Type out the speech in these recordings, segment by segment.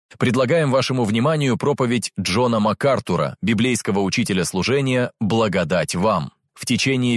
Предлагаем вашему вниманию проповедь Джона МакАртура, библейского учителя служения «Благодать вам». В течение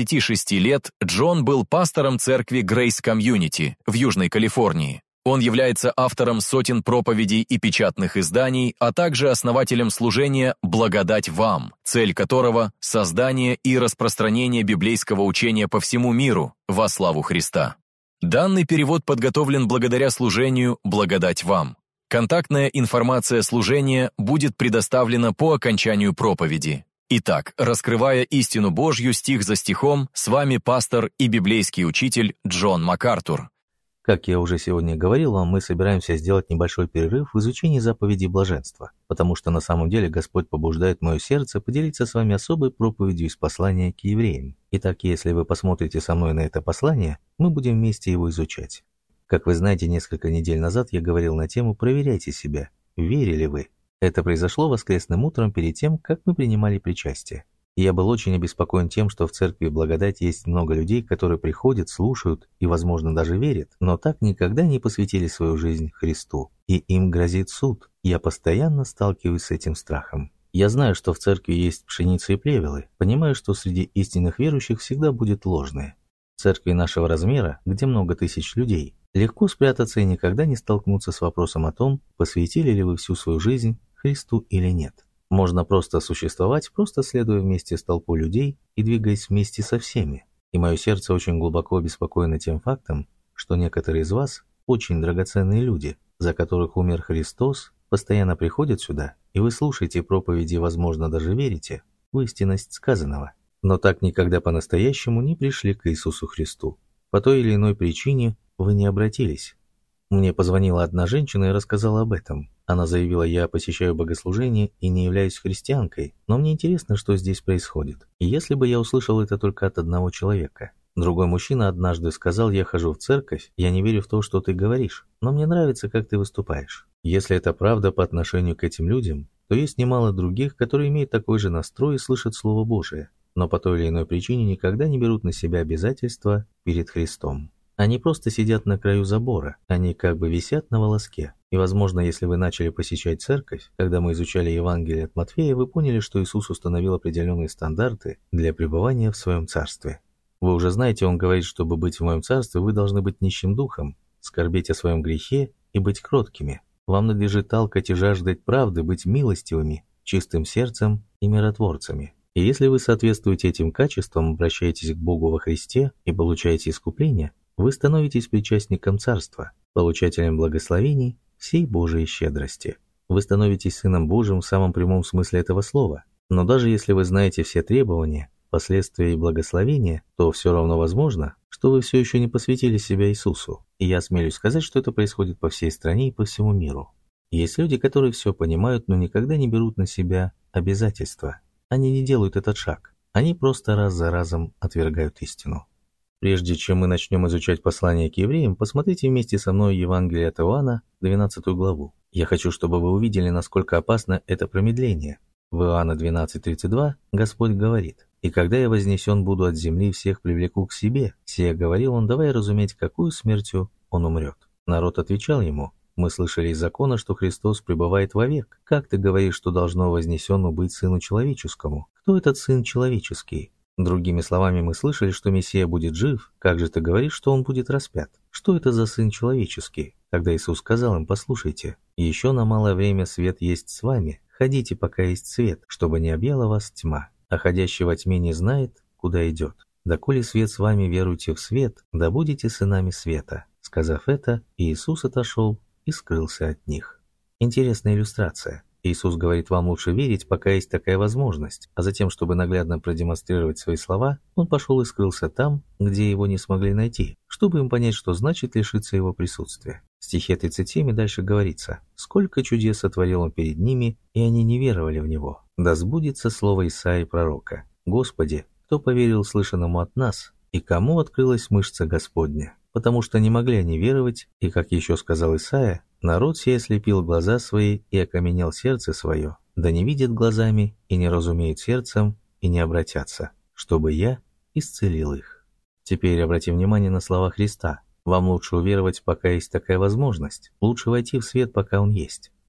56 лет Джон был пастором церкви Grace Community в Южной Калифорнии. Он является автором сотен проповедей и печатных изданий, а также основателем служения «Благодать вам», цель которого – создание и распространение библейского учения по всему миру во славу Христа. Данный перевод подготовлен благодаря служению «Благодать вам». Контактная информация служения будет предоставлена по окончанию проповеди. Итак, раскрывая истину Божью стих за стихом, с вами пастор и библейский учитель Джон МакАртур. Как я уже сегодня говорил вам, мы собираемся сделать небольшой перерыв в изучении заповедей блаженства, потому что на самом деле Господь побуждает мое сердце поделиться с вами особой проповедью из послания к евреям. Итак, если вы посмотрите со мной на это послание, мы будем вместе его изучать. Как вы знаете, несколько недель назад я говорил на тему «Проверяйте себя, верили вы?». Это произошло воскресным утром перед тем, как мы принимали причастие. Я был очень обеспокоен тем, что в церкви Благодать есть много людей, которые приходят, слушают и, возможно, даже верят, но так никогда не посвятили свою жизнь Христу, и им грозит суд. Я постоянно сталкиваюсь с этим страхом. Я знаю, что в церкви есть пшеница и плевелы, понимаю, что среди истинных верующих всегда будет ложное. В церкви нашего размера, где много тысяч людей, легко спрятаться и никогда не столкнуться с вопросом о том, посвятили ли вы всю свою жизнь Христу или нет. Можно просто существовать, просто следуя вместе с толпой людей и двигаясь вместе со всеми. И мое сердце очень глубоко обеспокоено тем фактом, что некоторые из вас очень драгоценные люди, за которых умер Христос, постоянно приходят сюда, и вы слушаете проповеди, возможно, даже верите в истинность сказанного, но так никогда по-настоящему не пришли к Иисусу Христу. По той или иной причине вы не обратились. Мне позвонила одна женщина и рассказала об этом. Она заявила: «Я посещаю богослужение и не являюсь христианкой, но мне интересно, что здесь происходит». И если бы я услышал это только от одного человека. Другой мужчина однажды сказал: «Я хожу в церковь, я не верю в то, что ты говоришь, но мне нравится, как ты выступаешь». Если это правда по отношению к этим людям, то есть немало других, которые имеют такой же настрой и слышат Слово Божие, но по той или иной причине никогда не берут на себя обязательства перед Христом. Они просто сидят на краю забора, они как бы висят на волоске. И, возможно, если вы начали посещать церковь, когда мы изучали Евангелие от Матфея, вы поняли, что Иисус установил определенные стандарты для пребывания в своем царстве. Вы уже знаете, Он говорит, чтобы быть в моем царстве, вы должны быть нищим духом, скорбеть о своем грехе и быть кроткими. Вам надлежит талкать и жаждать правды, быть милостивыми, чистым сердцем и миротворцами. И если вы соответствуете этим качествам, обращаетесь к Богу во Христе и получаете искупление, вы становитесь причастником Царства, получателем благословений всей Божией щедрости. Вы становитесь Сыном Божьим в самом прямом смысле этого слова. Но даже если вы знаете все требования, последствия и благословения, то все равно возможно, что вы все еще не посвятили себя Иисусу. И я смелюсь сказать, что это происходит по всей стране и по всему миру. Есть люди, которые все понимают, но никогда не берут на себя обязательства. Они не делают этот шаг. Они просто раз за разом отвергают истину. Прежде чем мы начнем изучать послание к евреям, посмотрите вместе со мной Евангелие от Иоанна, 12 главу. Я хочу, чтобы вы увидели, насколько опасно это промедление. В Иоанна 12:32 Господь говорит: «И когда я вознесен буду от земли, всех привлеку к себе». Сия говорил он, давая разуметь, какую смертью он умрет. Народ отвечал ему: «Мы слышали из закона, что Христос пребывает вовек. Как ты говоришь, что должно вознесено быть Сыну Человеческому? Кто этот Сын Человеческий?» Другими словами, мы слышали, что Мессия будет жив. Как же ты говоришь, что он будет распят? Что это за Сын Человеческий? Тогда Иисус сказал им: «Послушайте, еще на малое время свет есть с вами. Ходите, пока есть свет, чтобы не объяла вас тьма. А ходящий во тьме не знает, куда идет. Доколе свет с вами, веруйте в свет, да будете сынами света». Сказав это, Иисус отошел и скрылся от них. Интересная иллюстрация. Иисус говорит: вам лучше верить, пока есть такая возможность, а затем, чтобы наглядно продемонстрировать свои слова, Он пошел и скрылся там, где его не смогли найти, чтобы им понять, что значит лишиться его присутствия. В стихе 37 дальше говорится: «Сколько чудес сотворил Он перед ними, и они не веровали в Него. Да сбудется слово Исаии пророка: Господи, кто поверил слышанному от нас, и кому открылась мышца Господня?» Потому что не могли они веровать, и, как еще сказал Исаия, «Народ сей ослепил глаза свои и окаменел сердце свое, да не видят глазами и не разумеют сердцем и не обратятся, чтобы я исцелил их». Теперь обратим внимание на слова Христа. Вам лучше уверовать, пока есть такая возможность. Лучше войти в свет, пока он есть.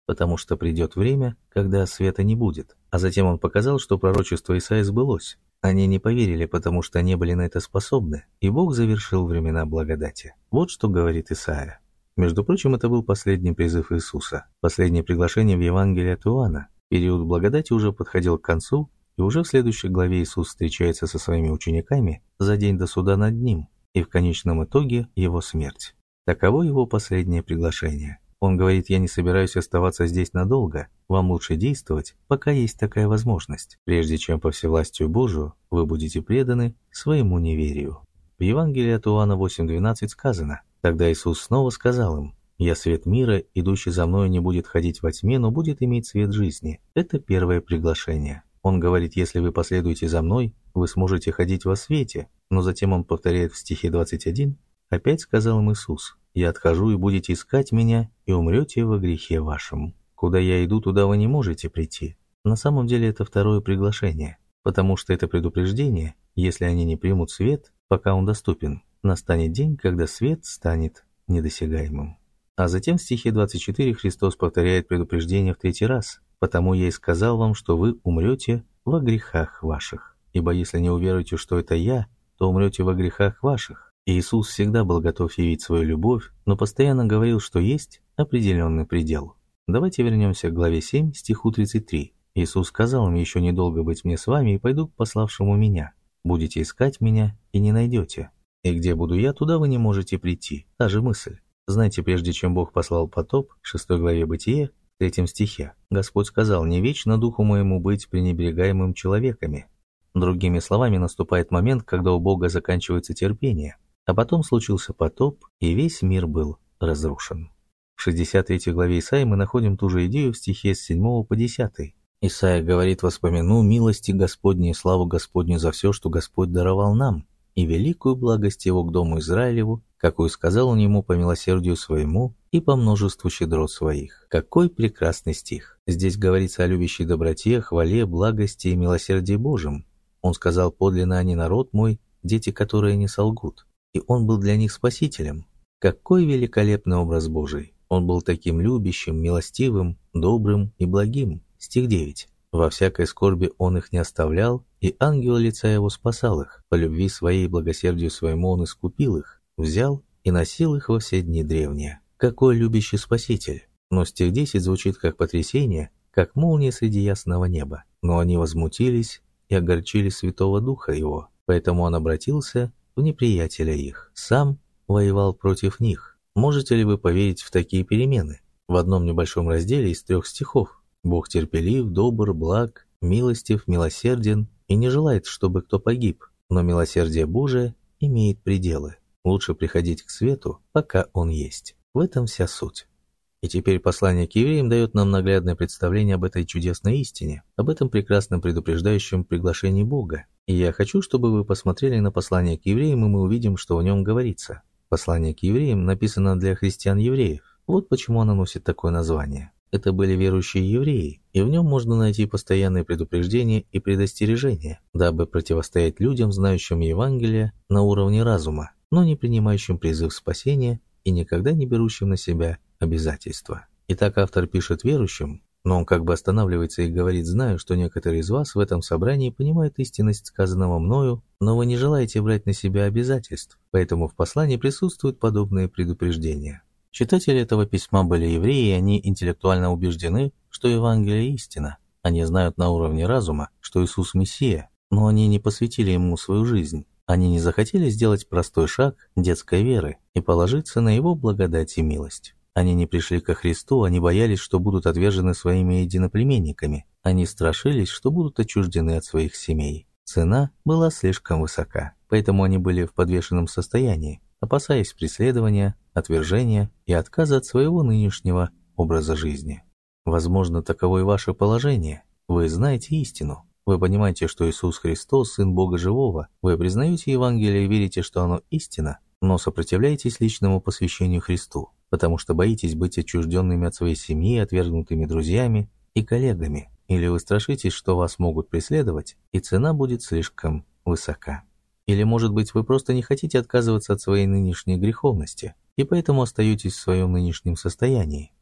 потому что придет время, когда света не будет. А затем он показал, что пророчество Исаии сбылось. Они не поверили, потому что не были на это способны, и Бог завершил времена благодати. Вот что говорит Исаия. Между прочим, это был последний призыв Иисуса, последнее приглашение в Евангелии от Иоанна. Период благодати уже подходил к концу, и уже в следующей главе Иисус встречается со своими учениками за день до суда над ним, и в конечном итоге его смерть. Таково его последнее приглашение. Он говорит: «Я не собираюсь оставаться здесь надолго, вам лучше действовать, пока есть такая возможность, прежде чем по всевластию Божию вы будете преданы своему неверию». В Евангелии от Иоанна 8:12 сказано: «Тогда Иисус снова сказал им: «Я свет мира, идущий за мной не будет ходить во тьме, но будет иметь свет жизни». Это первое приглашение. Он говорит: «Если вы последуете за мной, вы сможете ходить во свете». Но затем он повторяет в стихе 21: «Опять сказал им Иисус: я отхожу, и будете искать меня, и умрете во грехе вашем. Куда я иду, туда вы не можете прийти». На самом деле это второе приглашение, потому что это предупреждение: если они не примут свет, пока он доступен, настанет день, когда свет станет недосягаемым. А затем в стихе 24 Христос повторяет предупреждение в третий раз: «Потому я и сказал вам, что вы умрете во грехах ваших. Ибо если не уверуете, что это я, то умрете во грехах ваших». Иисус всегда был готов явить свою любовь, но постоянно говорил, что есть определенный предел. Давайте вернемся к главе 7, стиху 33. Иисус сказал им: «Еще недолго быть мне с вами, и пойду к пославшему меня. Будете искать меня, и не найдете. И где буду я, туда вы не можете прийти». Та же мысль. Знаете, прежде чем Бог послал потоп, в 6 главе Бытие, в 3 стихе, Господь сказал: «Не вечно духу моему быть пренебрегаемым человеками». Другими словами, наступает момент, когда у Бога заканчивается терпение. А потом случился потоп, и весь мир был разрушен. В 63 главе Исаии мы находим ту же идею в стихе с 7 по 10. Исаия говорит: «Воспомяну милости Господней и славу Господню за все, что Господь даровал нам, и великую благость Его к дому Израилеву, какую сказал Он ему по милосердию своему и по множеству щедрот своих». Какой прекрасный стих! Здесь говорится о любящей доброте, хвале, благости и милосердии Божьем. Он сказал: «Подлинно они народ мой, дети, которые не солгут». И Он был для них спасителем. Какой великолепный образ Божий! Он был таким любящим, милостивым, добрым и благим. Стих 9. «Во всякой скорби Он их не оставлял, и ангел лица Его спасал их. По любви Своей и благосердию Своему Он искупил их, взял и носил их во все дни древние». Какой любящий Спаситель! Но стих 10 звучит как потрясение, как молния среди ясного неба. «Но они возмутились и огорчили Святого Духа Его, поэтому Он обратился в неприятеля их, сам воевал против них». Можете ли вы поверить в такие перемены? В одном небольшом разделе из 3 стихов Бог терпелив, добр, благ, милостив, милосерден и не желает, чтобы кто погиб, но милосердие Божие имеет пределы. Лучше приходить к свету, пока он есть. В этом вся суть. И теперь послание к евреям дает нам наглядное представление об этой чудесной истине, об этом прекрасном предупреждающем приглашении Бога. И я хочу, чтобы вы посмотрели на послание к евреям, и мы увидим, что в нем говорится. Послание к евреям написано для христиан-евреев. Вот почему оно носит такое название. Это были верующие евреи, и в нем можно найти постоянные предупреждения и предостережения, дабы противостоять людям, знающим Евангелие на уровне разума, но не принимающим призыв спасения и никогда не берущим на себя обязательства. Итак, автор пишет верующим, но он как бы останавливается и говорит: «Знаю, что некоторые из вас в этом собрании понимают истинность сказанного мною, но вы не желаете брать на себя обязательств, поэтому в послании присутствуют подобные предупреждения». Читатели этого письма были евреи, и они интеллектуально убеждены, что Евангелие истина. Они знают на уровне разума, что Иисус Мессия, но они не посвятили Ему свою жизнь. Они не захотели сделать простой шаг детской веры и положиться на Его благодать и милость. Они не пришли ко Христу, они боялись, что будут отвержены своими единоплеменниками. Они страшились, что будут отчуждены от своих семей. Цена была слишком высока, поэтому они были в подвешенном состоянии, опасаясь преследования, отвержения и отказа от своего нынешнего образа жизни. Возможно, таково и ваше положение. Вы знаете истину. Вы понимаете, что Иисус Христос – Сын Бога Живого. Вы признаете Евангелие и верите, что оно истина, но сопротивляетесь личному посвящению Христу, потому что боитесь быть отчужденными от своей семьи, отвергнутыми друзьями и коллегами. Или вы страшитесь, что вас могут преследовать, и цена будет слишком высока. Или, может быть, вы просто не хотите отказываться от своей нынешней греховности, и поэтому остаетесь в своем нынешнем состоянии.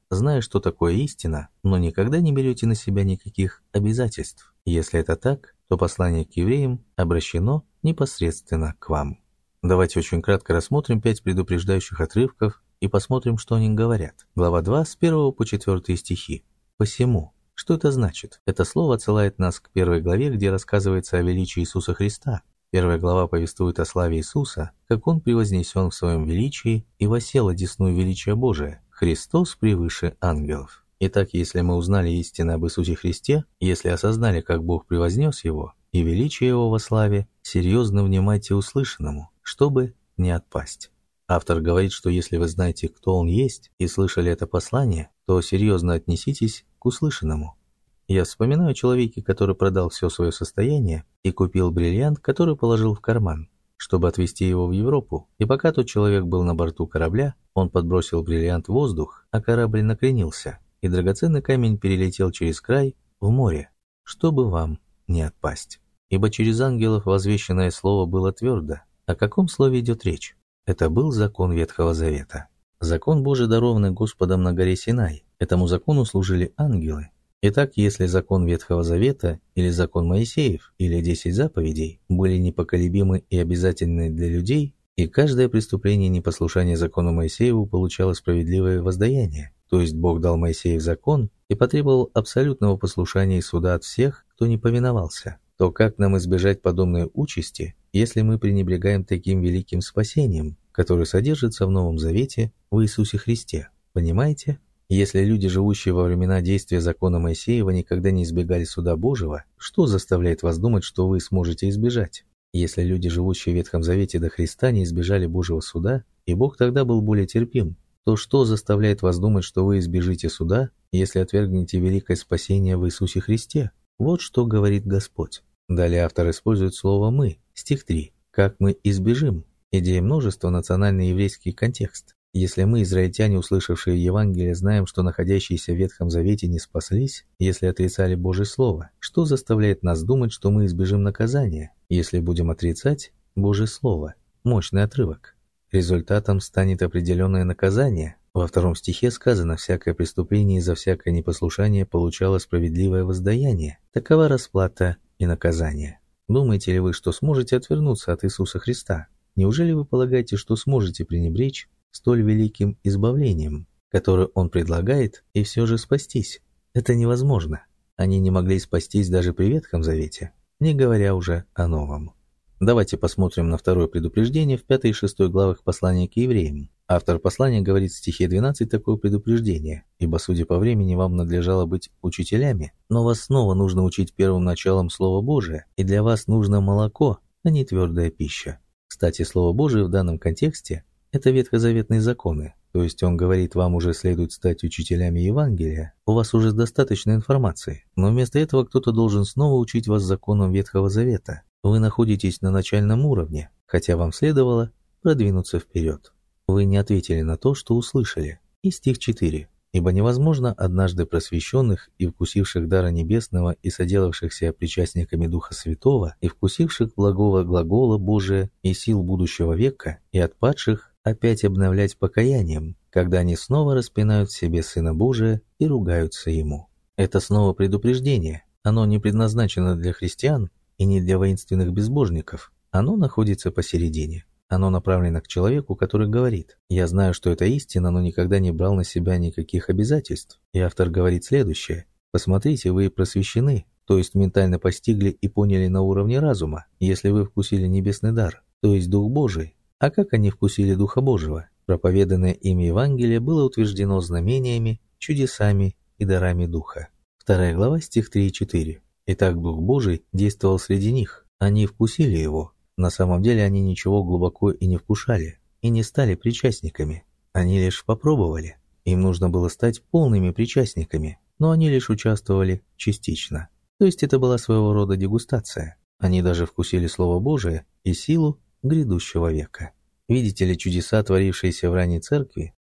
зная, что такое истина, но никогда не берете на себя никаких обязательств. Если это так, то послание к евреям обращено непосредственно к вам. Давайте очень кратко рассмотрим 5 предупреждающих отрывков и посмотрим, что они говорят. Глава 2 с 1 по 4 стихи. «Посему». Что это значит? Это слово отсылает нас к 1 главе, где рассказывается о величии Иисуса Христа. 1 глава повествует о славе Иисуса, как Он превознесен в своем величии и воссел одесную величия Божия. Христос превыше ангелов. Итак, если мы узнали истину об Иисусе Христе, если осознали, как Бог превознес Его и величие Его во славе, серьезно внимайте услышанному, чтобы не отпасть. Автор говорит, что если вы знаете, кто Он есть, и слышали это послание, то серьезно отнеситесь к услышанному. Я вспоминаю о человеке, который продал все свое состояние и купил бриллиант, который положил в карман, чтобы отвезти его в Европу, и пока тот человек был на борту корабля, он подбросил бриллиант в воздух, а корабль накренился, и драгоценный камень перелетел через край в море, чтобы вам не отпасть. Ибо через ангелов возвещенное слово было твердо. О каком слове идет речь? Это был закон Ветхого Завета. Закон Божий, дарованный Господом на горе Синай. Этому закону служили ангелы. Итак, если закон Ветхого Завета, или закон Моисеев, или 10 заповедей были непоколебимы и обязательны для людей, и каждое преступление непослушания закону Моисееву получало справедливое воздаяние, то есть Бог дал Моисеев закон и потребовал абсолютного послушания и суда от всех, кто не повиновался, то как нам избежать подобной участи, если мы пренебрегаем таким великим спасением, которое содержится в Новом Завете в Иисусе Христе? Понимаете? Если люди, живущие во времена действия закона Моисеева, никогда не избегали суда Божьего, что заставляет вас думать, что вы сможете избежать? Если люди, живущие в Ветхом Завете до Христа, не избежали Божьего суда, и Бог тогда был более терпим, то что заставляет вас думать, что вы избежите суда, если отвергнете великое спасение в Иисусе Христе? Вот что говорит Господь. Далее автор использует слово «мы», стих 3. «Как мы избежим?» Идея множества, национальный еврейский контекст. Если мы, израильтяне, услышавшие Евангелие, знаем, что находящиеся в Ветхом Завете не спаслись, если отрицали Божье Слово, что заставляет нас думать, что мы избежим наказания, если будем отрицать Божье Слово? Мощный отрывок. Результатом станет определенное наказание. Во 2 стихе сказано: «Всякое преступление и за всякое непослушание получало справедливое воздаяние». Такова расплата и наказание. Думаете ли вы, что сможете отвернуться от Иисуса Христа? Неужели вы полагаете, что сможете пренебречь столь великим избавлением, которое Он предлагает, и все же спастись? Это невозможно. Они не могли спастись даже при Ветхом Завете, не говоря уже о Новом. Давайте посмотрим на второе предупреждение в 5 и 6 главах послания к евреям. Автор послания говорит в стихе 12 такое предупреждение: «Ибо, судя по времени, вам надлежало быть учителями, но вас снова нужно учить первым началом Слова Божия, и для вас нужно молоко, а не твердая пища». Кстати, Слово Божие в данном контексте – это ветхозаветные законы, то есть он говорит, вам уже следует стать учителями Евангелия, у вас уже достаточно информации, но вместо этого кто-то должен снова учить вас законам Ветхого Завета. Вы находитесь на начальном уровне, хотя вам следовало продвинуться вперед. Вы не ответили на то, что услышали. И стих 4. «Ибо невозможно однажды просвещенных и вкусивших дара небесного и соделавшихся причастниками Духа Святого и вкусивших благого глагола Божия и сил будущего века и отпадших опять обновлять покаянием, когда они снова распинают в себе Сына Божия и ругаются Ему». Это снова предупреждение. Оно не предназначено для христиан и не для воинственных безбожников. Оно находится посередине. Оно направлено к человеку, который говорит: «Я знаю, что это истина, но никогда не брал на себя никаких обязательств». И автор говорит следующее: «Посмотрите, вы просвещены, то есть ментально постигли и поняли на уровне разума, если вы вкусили небесный дар, то есть Дух Божий. А как они вкусили Духа Божьего? Проповеданное им Евангелие было утверждено знамениями, чудесами и дарами Духа». 2 глава, стих 3 и 4. «Итак, Дух Божий действовал среди них, они вкусили Его». На самом деле они ничего глубоко и не вкушали, и не стали причастниками. Они лишь попробовали. Им нужно было стать полными причастниками, но они лишь участвовали частично. То есть это была своего рода дегустация. Они даже вкусили Слово Божие и силу грядущего века. Видите ли, чудеса, творившиеся в ранней церкви,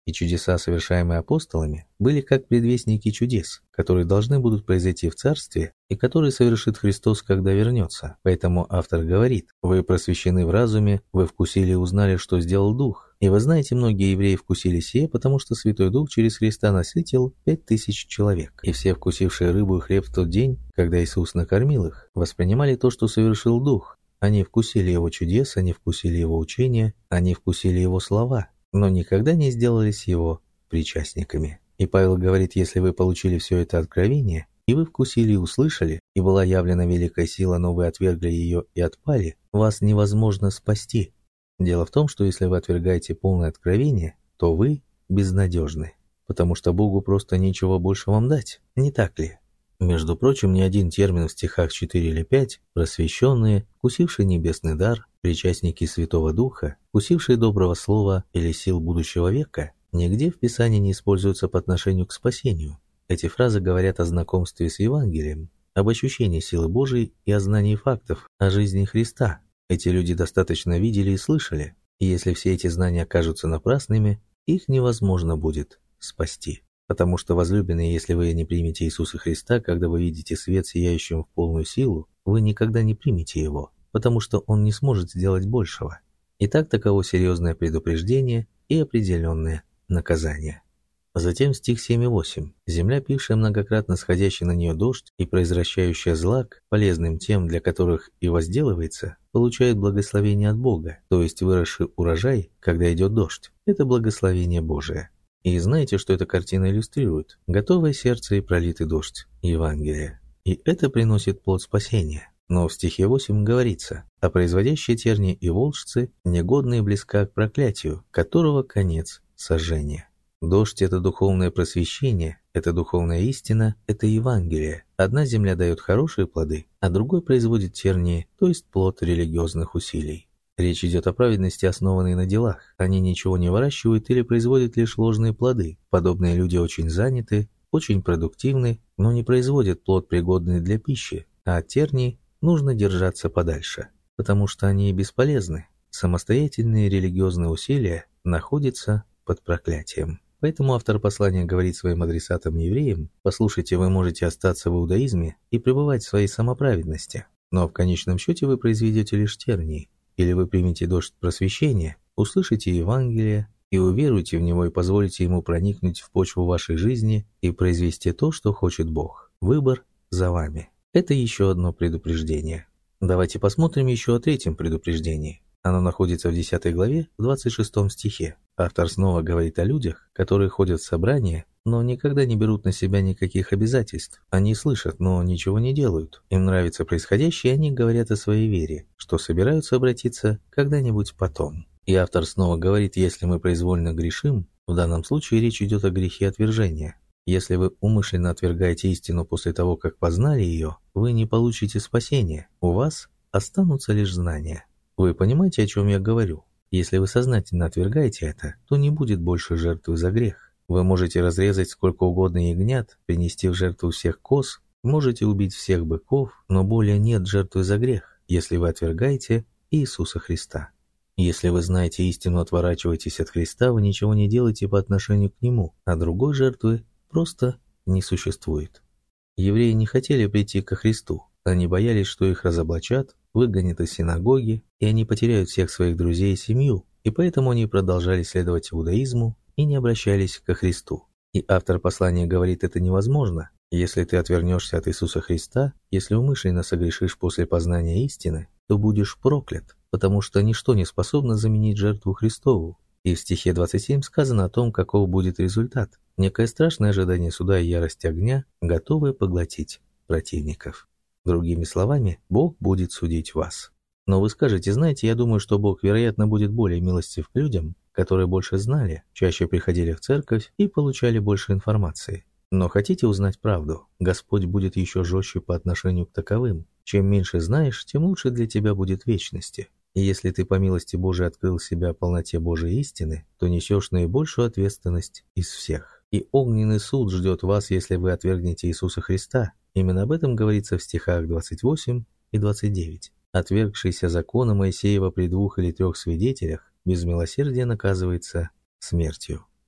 И чудеса, совершаемые апостолами, были как предвестники чудес, которые должны будут произойти в Царстве и которые совершит Христос, когда вернется. Поэтому автор говорит: «Вы просвещены в разуме, вы вкусили и узнали, что сделал Дух. И вы знаете, многие евреи вкусили сие, потому что Святой Дух через Христа насытил 5000 человек. И все, вкусившие рыбу и хлеб в тот день, когда Иисус накормил их, воспринимали то, что совершил Дух. Они вкусили Его чудес, они вкусили Его учения, они вкусили Его слова, но никогда не сделались Его причастниками». И Павел говорит: если вы получили все это откровение, и вы вкусили и услышали, и была явлена великая сила, но вы отвергли ее и отпали, вас невозможно спасти. Дело в том, что если вы отвергаете полное откровение, то вы безнадежны, потому что Богу просто нечего больше вам дать, не так ли? Между прочим, ни один термин в стихах 4 или 5 «просвещенные», «вкусившие небесный дар», «причастники Святого Духа», «вкусившие доброго слова» или «сил будущего века» нигде в Писании не используются по отношению к спасению. Эти фразы говорят о знакомстве с Евангелием, об ощущении силы Божией и о знании фактов о жизни Христа. Эти люди достаточно видели и слышали, и если все эти знания окажутся напрасными, их невозможно будет спасти. Потому что, возлюбленные, если вы не примете Иисуса Христа, когда вы видите свет, сияющим в полную силу, вы никогда не примете Его, потому что Он не сможет сделать большего. Итак, таково серьезное предупреждение и определенное наказание. Затем стих 7 и 8. «Земля, пившая многократно сходящий на нее дождь и произвращающая злак, полезным тем, для которых и возделывается, получает благословение от Бога, то есть выросший урожай, когда идет дождь. Это благословение Божие». И знаете, что эта картина иллюстрирует? Готовое сердце и пролитый дождь Евангелия. И это приносит плод спасения. Но в стихе 8 говорится: «А производящие тернии и волжцы негодные близка к проклятию, которого конец сожжения». Дождь – это духовное просвещение, это духовная истина, это Евангелие. Одна земля дает хорошие плоды, а другой производит тернии, то есть плод религиозных усилий. Речь идет о праведности, основанной на делах. Они ничего не выращивают или производят лишь ложные плоды. Подобные люди очень заняты, очень продуктивны, но не производят плод, пригодный для пищи, а от терний нужно держаться подальше, потому что они бесполезны. Самостоятельные религиозные усилия находятся под проклятием. Поэтому автор послания говорит своим адресатам-евреям: «Послушайте, вы можете остаться в иудаизме и пребывать в своей самоправедности, но в конечном счете вы произведете лишь тернии. Или вы примете дождь просвещения, услышите Евангелие и уверуйте в него и позволите ему проникнуть в почву вашей жизни и произвести то, что хочет Бог. Выбор за вами». Это еще одно предупреждение. Давайте посмотрим еще о третьем предупреждении. Оно находится в 10 главе, в 26 стихе. Автор снова говорит о людях, которые ходят в собрания, но никогда не берут на себя никаких обязательств. Они слышат, но ничего не делают. Им нравится происходящее, и они говорят о своей вере, что собираются обратиться когда-нибудь потом. И автор снова говорит: если мы произвольно грешим, в данном случае речь идет о грехе отвержения. Если вы умышленно отвергаете истину после того, как познали ее, вы не получите спасения, у вас останутся лишь знания. Вы понимаете, о чем я говорю? Если вы сознательно отвергаете это, то не будет больше жертвы за грех. Вы можете разрезать сколько угодно ягнят, принести в жертву всех коз, можете убить всех быков, но более нет жертвы за грех, если вы отвергаете Иисуса Христа. Если вы знаете истину, отворачиваетесь от Христа, вы ничего не делаете по отношению к Нему, а другой жертвы просто не существует. Евреи не хотели прийти ко Христу. Они боялись, что их разоблачат, выгонят из синагоги, и они потеряют всех своих друзей и семью, и поэтому они продолжали следовать иудаизму и не обращались ко Христу. И автор послания говорит: это невозможно. Если ты отвернешься от Иисуса Христа, если умышленно согрешишь после познания истины, то будешь проклят, потому что ничто не способно заменить жертву Христову. И в стихе 27 сказано о том, каков будет результат. Некое страшное ожидание суда и ярость огня, готовые поглотить противников. Другими словами, Бог будет судить вас. Но вы скажете: знаете, я думаю, что Бог, вероятно, будет более милостив к людям, которые больше знали, чаще приходили в церковь и получали больше информации. Но хотите узнать правду? Господь будет еще жестче по отношению к таковым. Чем меньше знаешь, тем лучше для тебя будет в вечности. И если ты по милости Божией открыл себя полноте Божией истины, то несешь наибольшую ответственность из всех. И огненный суд ждет вас, если вы отвергнете Иисуса Христа. Именно об этом говорится в стихах 28 и 29. Отвергшийся закона Моисеева при 2 или 3 свидетелях без милосердия наказывается смертью.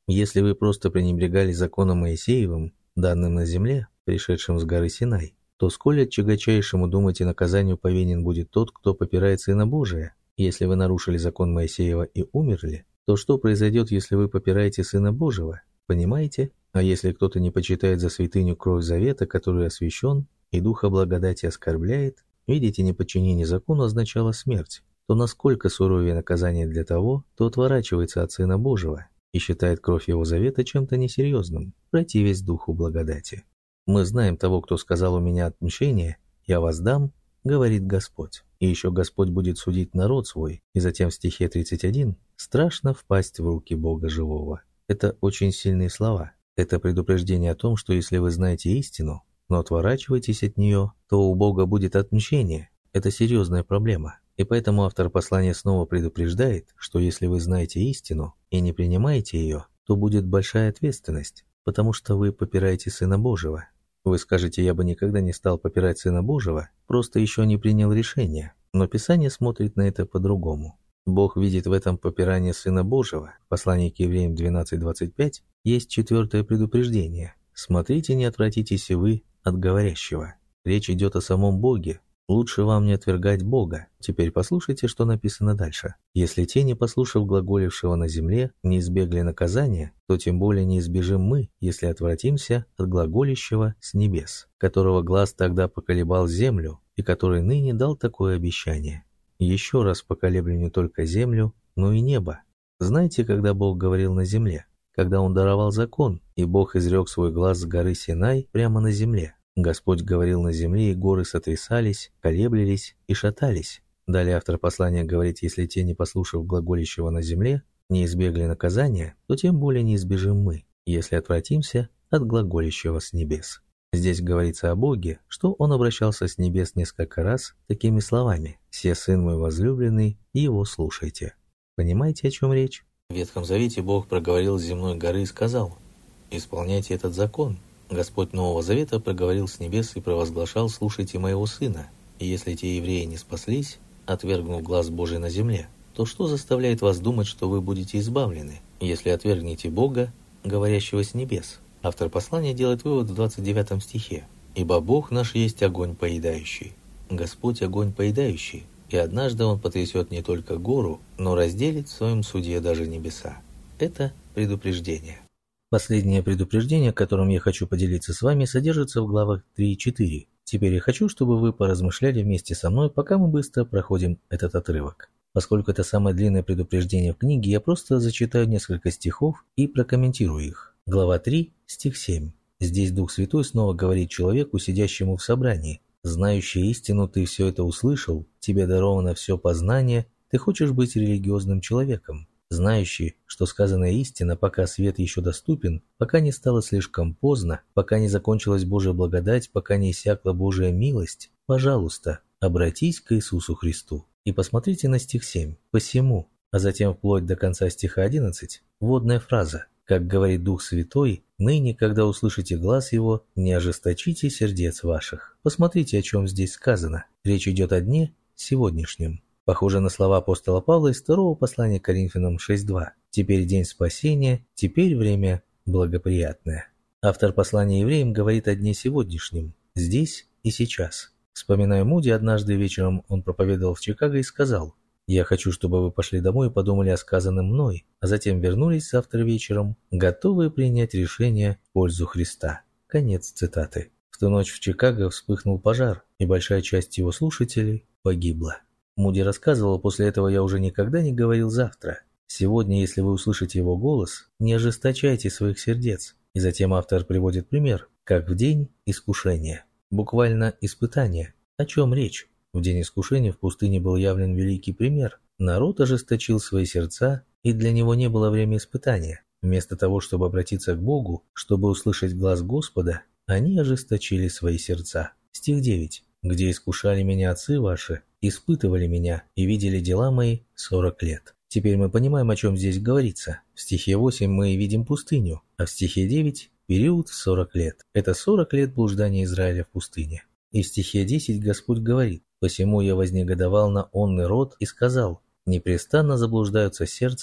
Если вы просто пренебрегали законом Моисеевым, данным на земле, пришедшим с горы Синай, то сколь отчагочайшему, думаете, наказанию повинен будет тот, кто попирает Сына Божия? Если вы нарушили закон Моисеева и умерли, то что произойдет, если вы попираете Сына Божьего? Понимаете? А если кто-то не почитает за святыню кровь завета, который освящен, и духа благодати оскорбляет, видите, неподчинение закону означало смерть, то насколько суровее наказание для того, кто отворачивается от Сына Божьего и считает кровь Его завета чем-то несерьезным, противясь духу благодати. Мы знаем того, кто сказал: «У меня отмщение, я воздам», говорит Господь. И еще Господь будет судить народ свой. И затем в стихе 31: «Страшно впасть в руки Бога живого». Это очень сильные слова. Это предупреждение о том, что если вы знаете истину, но отворачиваетесь от нее, то у Бога будет отмщение. Это серьезная проблема. И поэтому автор послания снова предупреждает, что если вы знаете истину и не принимаете ее, то будет большая ответственность, потому что вы попираете Сына Божьего. Вы скажете: «Я бы никогда не стал попирать Сына Божьего, просто еще не принял решение». Но Писание смотрит на это по-другому. Бог видит в этом попирании Сына Божьего. В послании к Евреям 12:25 есть 4-е предупреждение: «Смотрите, не отвратитесь и вы от говорящего». Речь идет о самом Боге. Лучше вам не отвергать Бога. Теперь послушайте, что написано дальше. «Если те, не послушав глаголившего на земле, не избегли наказания, то тем более не избежим мы, если отвратимся от глаголящего с небес, которого глаз тогда поколебал землю, и который ныне дал такое обещание. Еще раз поколеблю не только землю, но и небо». Знаете, когда Бог говорил на земле? Когда Он даровал закон, и Бог изрек свой глаз с горы Синай прямо на земле. Господь говорил на земле, и горы сотрясались, колеблились и шатались. Далее автор послания говорит: если те, не послушав глаголящего на земле, не избегли наказания, то тем более не избежим мы, если отвратимся от глаголящего с небес. Здесь говорится о Боге, что Он обращался с небес несколько раз такими словами: «Се Сын мой возлюбленный, и Его слушайте». Понимаете, о чем речь? В Ветхом Завете Бог проговорил с земной горы и сказал: «Исполняйте этот закон». Господь Нового Завета проговорил с небес и провозглашал: «Слушайте моего Сына». И если те евреи не спаслись, отвергнув глаз Божий на земле, то что заставляет вас думать, что вы будете избавлены, если отвергнете Бога, говорящего с небес? Автор послания делает вывод в 29 стихе: «Ибо Бог наш есть огонь поедающий». Господь огонь поедающий, и однажды Он потрясет не только гору, но разделит в своем суде даже небеса. Это предупреждение. Последнее предупреждение, которым я хочу поделиться с вами, содержится в главах 3 и 4. Теперь я хочу, чтобы вы поразмышляли вместе со мной, пока мы быстро проходим этот отрывок. Поскольку это самое длинное предупреждение в книге, я просто зачитаю несколько стихов и прокомментирую их. Глава 3, стих 7. Здесь Дух Святой снова говорит человеку, сидящему в собрании: «Знающий истину, ты все это услышал, тебе даровано все познание, ты хочешь быть религиозным человеком. Знающий, что сказанная истина, пока свет еще доступен, пока не стало слишком поздно, пока не закончилась Божья благодать, пока не иссякла Божья милость, пожалуйста, обратись к Иисусу Христу». И посмотрите на стих 7. «Посему», а затем вплоть до конца стиха 11, вводная фраза: «Как говорит Дух Святой, ныне, когда услышите глас Его, не ожесточите сердец ваших». Посмотрите, о чем здесь сказано. Речь идет о дне сегодняшнем. Похоже на слова апостола Павла из 2 послания к Коринфянам 6:2. «Теперь день спасения, теперь время благоприятное». Автор послания евреям говорит о дне сегодняшнем, здесь и сейчас. Вспоминая Муди, однажды вечером он проповедовал в Чикаго и сказал: «Я хочу, чтобы вы пошли домой и подумали о сказанном мной, а затем вернулись завтра вечером, готовые принять решение в пользу Христа». Конец цитаты. В ту ночь в Чикаго вспыхнул пожар, и большая часть его слушателей погибла. Муди рассказывал: «После этого я уже никогда не говорил завтра. Сегодня, если вы услышите его голос, не ожесточайте своих сердец». И затем автор приводит пример: «Как в день искушения». Буквально испытание. О чем речь? В день искушения в пустыне был явлен великий пример. Народ ожесточил свои сердца, и для него не было времени испытания. Вместо того, чтобы обратиться к Богу, чтобы услышать глас Господа, они ожесточили свои сердца. Стих 9. «Где искушали меня отцы ваши, испытывали меня и видели дела мои 40 лет». Теперь мы понимаем, о чем здесь говорится. В стихе 8 мы видим пустыню, а в стихе 9 – период в 40 лет. Это 40 лет блуждания Израиля в пустыне. И в стихе 10 Господь говорит: «Посему я вознегодовал на онный род и сказал: непрестанно заблуждаются сердцем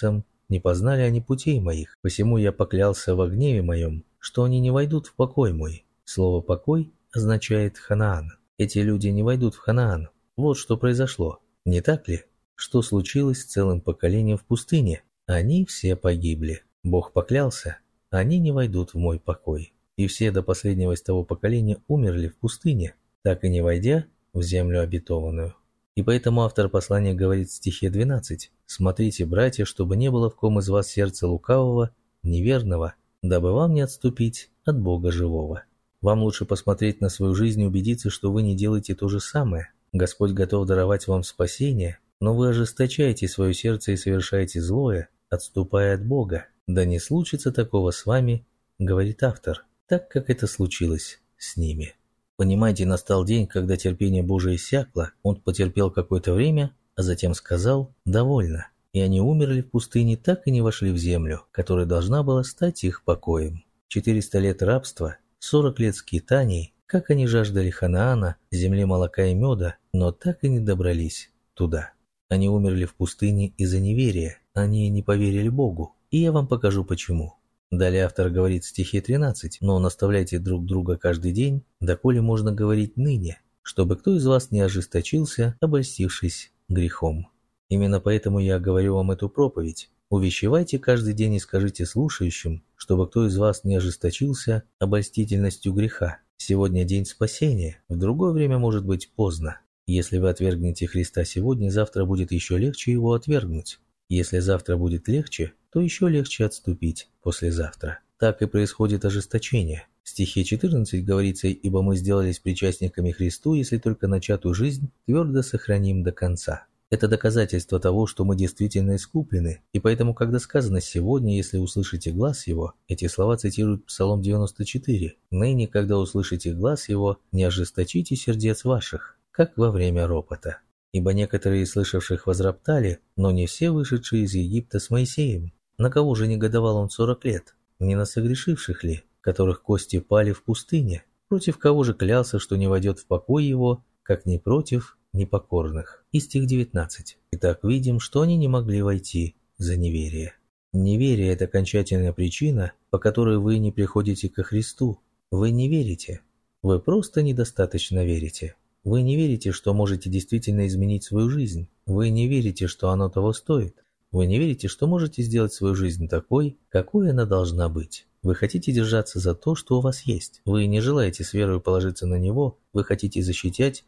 не познали они путей моих, посему я поклялся во гневе моем, что они не войдут в покой мой». Слово «покой» означает Ханаан. Эти люди не войдут в Ханаан. Вот что произошло. Не так ли? Что случилось с целым поколением в пустыне? Они все погибли. Бог поклялся, они не войдут в мой покой. И все до последнего из того поколения умерли в пустыне, так и не войдя в землю обетованную. И поэтому автор послания говорит в стихе 12: «Смотрите, братья, чтобы не было в ком из вас сердца лукавого, неверного, дабы вам не отступить от Бога живого». Вам лучше посмотреть на свою жизнь и убедиться, что вы не делаете то же самое. Господь готов даровать вам спасение, но вы ожесточаете свое сердце и совершаете злое, отступая от Бога. Да не случится такого с вами, говорит автор, так как это случилось с ними. Понимаете, настал день, когда терпение Божие иссякло, он потерпел какое-то время, а затем сказал «довольно». И они умерли в пустыне, так и не вошли в землю, которая должна была стать их покоем. 400 лет рабства, 40 лет скитаний, как они жаждали Ханаана, земли молока и меда, но так и не добрались туда. Они умерли в пустыне из-за неверия, они не поверили Богу, и я вам покажу почему. Далее автор говорит в стихе 13: «Но наставляйте друг друга каждый день, доколе можно говорить ныне, чтобы кто из вас не ожесточился, обольстившись грехом». Именно поэтому я говорю вам эту проповедь. Увещевайте каждый день и скажите слушающим, чтобы кто из вас не ожесточился обольстительностью греха. Сегодня день спасения, в другое время может быть поздно. Если вы отвергнете Христа сегодня, завтра будет еще легче его отвергнуть. Если завтра будет легче, то еще легче отступить послезавтра. Так и происходит ожесточение. В стихе 14 говорится: «Ибо мы сделались причастниками Христу, если только начатую жизнь твердо сохраним до конца». Это доказательство того, что мы действительно искуплены, и поэтому, когда сказано «сегодня, если услышите глас Его», эти слова цитируют Псалом 94. «Ныне, когда услышите глас Его, не ожесточите сердец ваших, как во время ропота. Ибо некоторые из слышавших возроптали, но не все вышедшие из Египта с Моисеем. На кого же негодовал он 40 лет? Не на согрешивших ли, которых кости пали в пустыне? Против кого же клялся, что не войдет в покой его, как не против непокорных?» И стих 19. «Итак, видим, что они не могли войти за неверие». Неверие – это окончательная причина, по которой вы не приходите ко Христу. Вы не верите. Вы просто недостаточно верите. Вы не верите, что можете действительно изменить свою жизнь. Вы не верите, что оно того стоит. Вы не верите, что можете сделать свою жизнь такой, какой она должна быть. Вы хотите держаться за то, что у вас есть. Вы не желаете с верой положиться на Него. Вы хотите защитить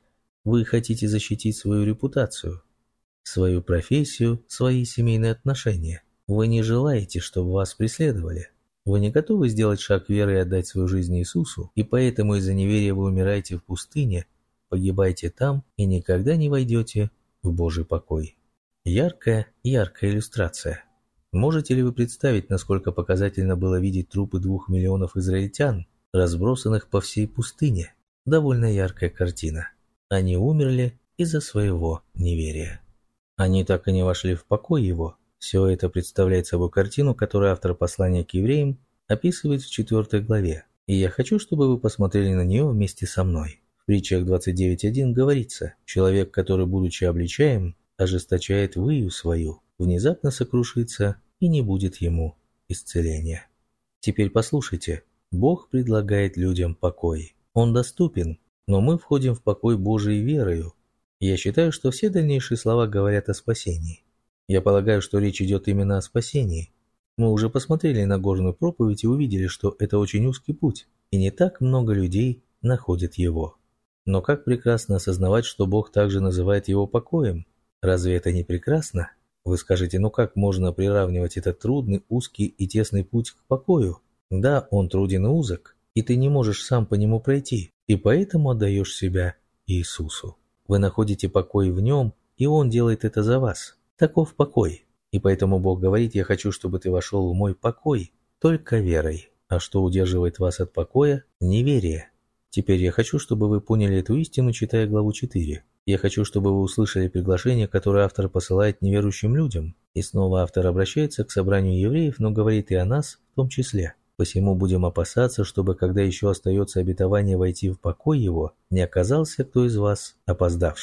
свою репутацию, свою профессию, свои семейные отношения. Вы не желаете, чтобы вас преследовали. Вы не готовы сделать шаг веры и отдать свою жизнь Иисусу, и поэтому из-за неверия вы умираете в пустыне, погибаете там и никогда не войдете в Божий покой. Яркая иллюстрация. Можете ли вы представить, насколько показательно было видеть трупы 2 миллионов израильтян, разбросанных по всей пустыне? Довольно яркая картина. Они умерли из-за своего неверия. Они так и не вошли в покой его. Все это представляет собой картину, которую автор послания к евреям описывает в 4 главе. И я хочу, чтобы вы посмотрели на нее вместе со мной. В притчах 29.1 говорится: «Человек, который, будучи обличаем, ожесточает выю свою, внезапно сокрушится, и не будет ему исцеления». Теперь послушайте. Бог предлагает людям покой. Он доступен, но мы входим в покой Божий верою. Я считаю, что все дальнейшие слова говорят о спасении. Я полагаю, что речь идет именно о спасении. Мы уже посмотрели Нагорную проповедь и увидели, что это очень узкий путь, и не так много людей находят его. Но как прекрасно осознавать, что Бог также называет его покоем. Разве это не прекрасно? Вы скажете, ну как можно приравнивать этот трудный, узкий и тесный путь к покою? Да, он труден и узок, и ты не можешь сам по нему пройти, и поэтому отдаешь себя Иисусу. Вы находите покой в нем, и он делает это за вас. Таков покой. И поэтому Бог говорит: «Я хочу, чтобы ты вошел в мой покой только верой». А что удерживает вас от покоя? Неверие. Теперь я хочу, чтобы вы поняли эту истину, читая главу 4. Я хочу, чтобы вы услышали приглашение, которое автор посылает неверующим людям. И снова автор обращается к собранию евреев, но говорит и о нас в том числе. «Посему будем опасаться, чтобы, когда еще остается обетование войти в покой его, не оказался кто из вас опоздавшим».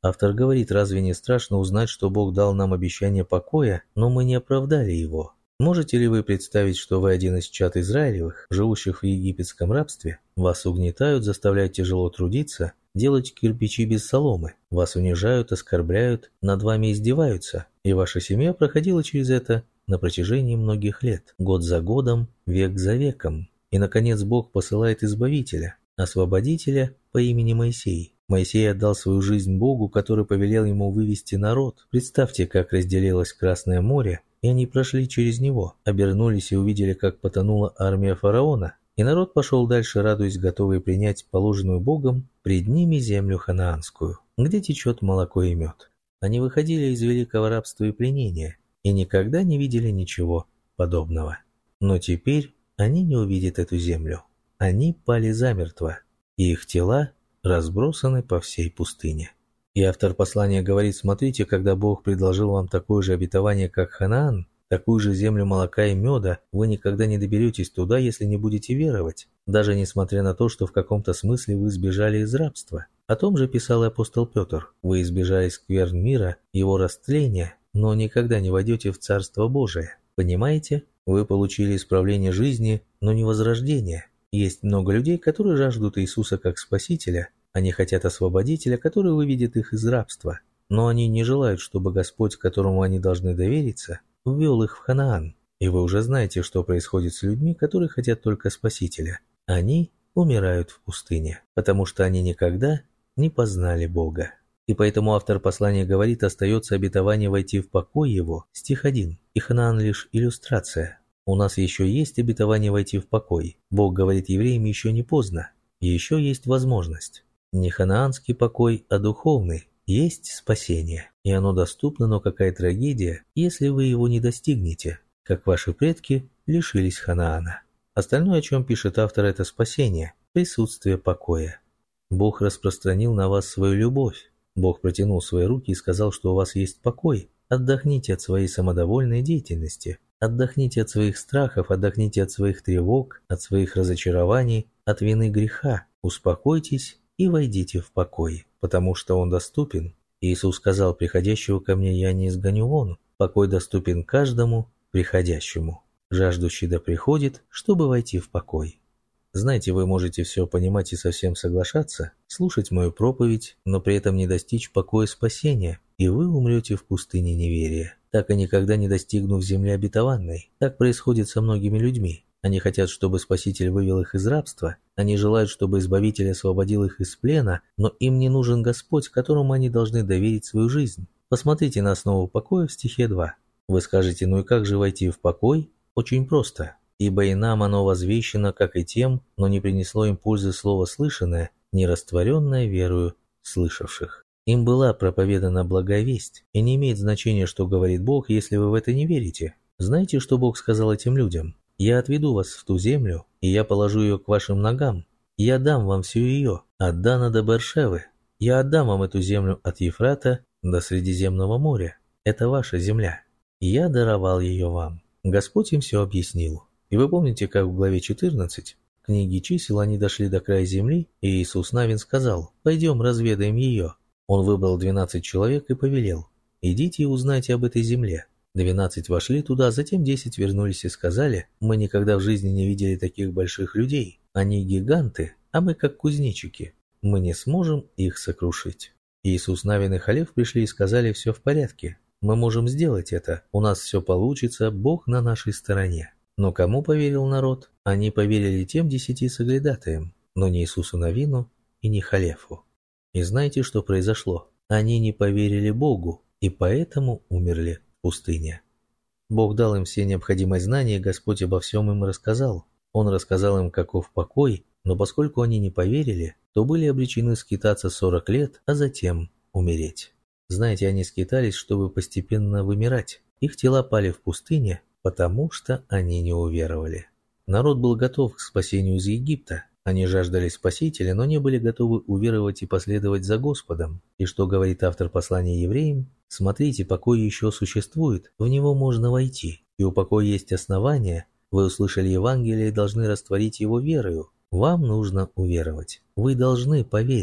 Автор говорит, разве не страшно узнать, что Бог дал нам обещание покоя, но мы не оправдали его? Можете ли вы представить, что вы один из чад Израилевых, живущих в египетском рабстве? Вас угнетают, заставляют тяжело трудиться, делать кирпичи без соломы. Вас унижают, оскорбляют, над вами издеваются. И ваша семья проходила через это на протяжении многих лет, год за годом, век за веком. И, наконец, Бог посылает Избавителя, Освободителя по имени Моисей. Моисей отдал свою жизнь Богу, который повелел ему вывести народ. Представьте, как разделилось Красное море, и они прошли через него, обернулись и увидели, как потонула армия фараона. И народ пошел дальше, радуясь, готовый принять положенную Богом пред ними землю ханаанскую, где течет молоко и мед. Они выходили из великого рабства и пленения, и никогда не видели ничего подобного. Но теперь они не увидят эту землю. Они пали замертво, и их тела разбросаны по всей пустыне. И автор послания говорит, смотрите, когда Бог предложил вам такое же обетование, как Ханаан, такую же землю молока и меда, вы никогда не доберетесь туда, если не будете веровать, даже несмотря на то, что в каком-то смысле вы сбежали из рабства. О том же писал и апостол Петр. Вы избежали скверн мира, его растления, но никогда не войдете в Царство Божие. Понимаете? Вы получили исправление жизни, но не возрождение. Есть много людей, которые жаждут Иисуса как Спасителя. Они хотят Освободителя, который выведет их из рабства. Но они не желают, чтобы Господь, которому они должны довериться, ввел их в Ханаан. И вы уже знаете, что происходит с людьми, которые хотят только Спасителя. Они умирают в пустыне, потому что они никогда не познали Бога. И поэтому автор послания говорит, остается обетование войти в покой его, стих 1, и Ханаан лишь иллюстрация. У нас еще есть обетование войти в покой. Бог говорит евреям, еще не поздно, и еще есть возможность. Не ханаанский покой, а духовный. Есть спасение, и оно доступно, но какая трагедия, если вы его не достигнете, как ваши предки лишились Ханаана. Остальное, о чем пишет автор, это спасение, присутствие покоя. Бог распространил на вас свою любовь. Бог протянул свои руки и сказал, что у вас есть покой. Отдохните от своей самодовольной деятельности. Отдохните от своих страхов, отдохните от своих тревог, от своих разочарований, от вины греха. Успокойтесь и войдите в покой, потому что он доступен. Иисус сказал, приходящего ко мне я не изгоню вон. Покой доступен каждому приходящему. Жаждущий да приходит, чтобы войти в покой. Знаете, вы можете все понимать и совсем соглашаться, слушать мою проповедь, но при этом не достичь покоя спасения, и вы умрете в пустыне неверия, так и никогда не достигнув земли обетованной. Так происходит со многими людьми. Они хотят, чтобы Спаситель вывел их из рабства, они желают, чтобы Избавитель освободил их из плена, но им не нужен Господь, которому они должны доверить свою жизнь. Посмотрите на основу покоя в стихе 2. Вы скажете, ну и как же войти в покой? Очень просто. Ибо и нам оно возвещено, как и тем, но не принесло им пользы слово слышанное, не растворенное верою слышавших. Им была проповедана благая весть, и не имеет значения, что говорит Бог, если вы в это не верите. Знаете, что Бог сказал этим людям? «Я отведу вас в ту землю, и я положу ее к вашим ногам. Я дам вам всю ее, от Дана до Бершевы. Я отдам вам эту землю от Ефрата до Средиземного моря. Это ваша земля. Я даровал ее вам». Господь им все объяснил. И вы помните, как в главе 14 книги чисел они дошли до края земли, и Иисус Навин сказал, «Пойдем разведаем ее». Он выбрал 12 человек и повелел, «Идите и узнайте об этой земле». 12 вошли туда, затем 10 вернулись и сказали, «Мы никогда в жизни не видели таких больших людей. Они гиганты, а мы как кузнечики. Мы не сможем их сокрушить». Иисус Навин и Халев пришли и сказали, «Все в порядке. Мы можем сделать это. У нас все получится, Бог на нашей стороне». Но кому поверил народ? Они поверили тем 10 соглядатаям, но не Иисусу Навину и не Халефу. И знаете, что произошло? Они не поверили Богу, и поэтому умерли в пустыне. Бог дал им все необходимые знания, и Господь обо всем им рассказал. Он рассказал им, каков покой, но поскольку они не поверили, то были обречены скитаться 40 лет, а затем умереть. Знаете, они скитались, чтобы постепенно вымирать. Их тела пали в пустыне, потому что они не уверовали. Народ был готов к спасению из Египта. Они жаждали Спасителя, но не были готовы уверовать и последовать за Господом. И что говорит автор послания евреям? Смотрите, покой еще существует, в него можно войти. И у покоя есть основания. Вы услышали Евангелие и должны растворить его верою. Вам нужно уверовать. Вы должны поверить.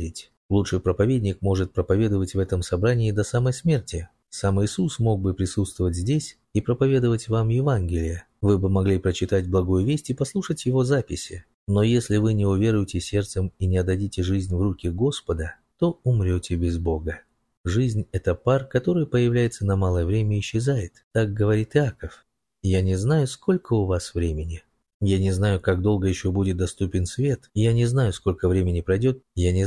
Лучший проповедник может проповедовать в этом собрании до самой смерти. Сам Иисус мог бы присутствовать здесь и проповедовать вам Евангелие. Вы бы могли прочитать благую весть и послушать его записи. Но если вы не уверуете сердцем и не отдадите жизнь в руки Господа, то умрете без Бога. Жизнь – это пар, который появляется на малое время и исчезает. Так говорит Иаков. Я не знаю, сколько у вас времени. Я не знаю, как долго еще будет доступен свет. Я не знаю, сколько времени пройдет.